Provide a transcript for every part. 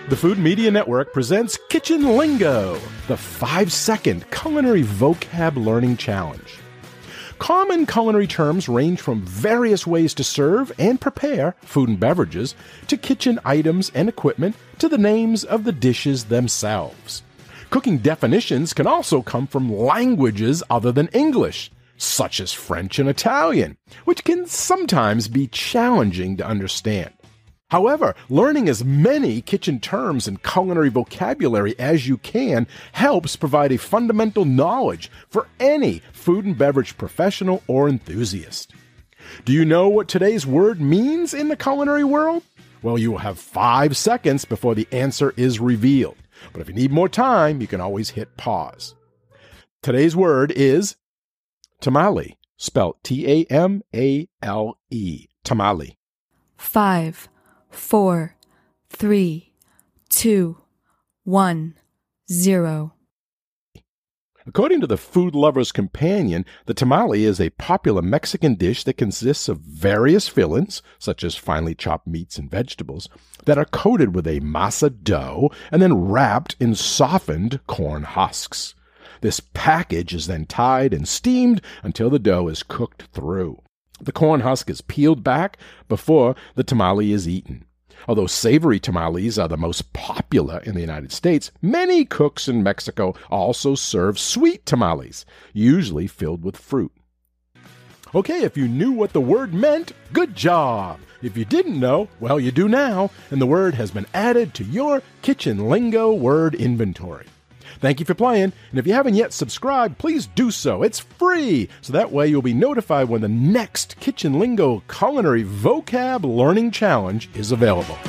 The Food Media Network presents Kitchen Lingo, the 5-second culinary vocab learning challenge. Common culinary terms range from various ways to serve and prepare food and beverages, to kitchen items and equipment, to the names of the dishes themselves. Cooking definitions can also come from languages other than English, such as French and Italian, which can sometimes be challenging to understand. However, learning as many kitchen terms and culinary vocabulary as you can helps provide a fundamental knowledge for any food and beverage professional or enthusiast. Do you know what today's word means in the culinary world? Well, you will have 5 seconds before the answer is revealed. But if you need more time, you can always hit pause. Today's word is tamale, spelled Tamale. Tamale. 5, 4, 3, 2, 1, 0. According to the Food Lover's Companion, the tamale is a popular Mexican dish that consists of various fillings, such as finely chopped meats and vegetables, that are coated with a masa dough and then wrapped in softened corn husks. This package is then tied and steamed until the dough is cooked through. The corn husk is peeled back before the tamale is eaten. Although savory tamales are the most popular in the United States, many cooks in Mexico also serve sweet tamales, usually filled with fruit. Okay, if you knew what the word meant, good job. If you didn't know, well, you do now, and the word has been added to your Kitchen Lingo word inventory. Thank you for playing, and if you haven't yet subscribed, please do so. It's free, so that way you'll be notified when the next Kitchen Lingo Culinary Vocab Learning Challenge is available.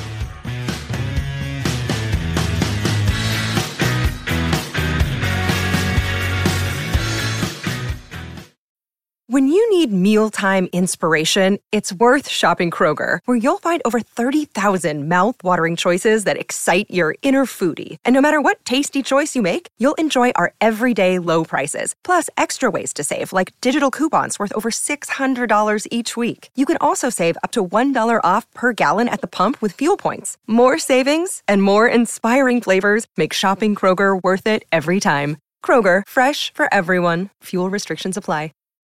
When you need mealtime inspiration, it's worth shopping Kroger, where you'll find over 30,000 mouth-watering choices that excite your inner foodie. And no matter what tasty choice you make, you'll enjoy our everyday low prices, plus extra ways to save, like digital coupons worth over $600 each week. You can also save up to $1 off per gallon at the pump with fuel points. More savings and more inspiring flavors make shopping Kroger worth it every time. Kroger, fresh for everyone. Fuel restrictions apply.